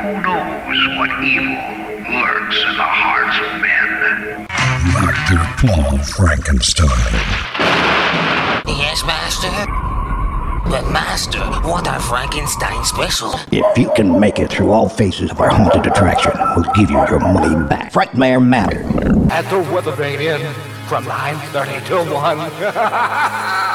who knows what evil lurks in the hearts of men. Dr. Paul Frankenstein. Yes, Master? But Master, what are Frankenstein's special? If you can make it through all phases of our haunted attraction, we'll give you your money back. Frightmare Manor. At the Weather Vane Inn from 9:30 till 1.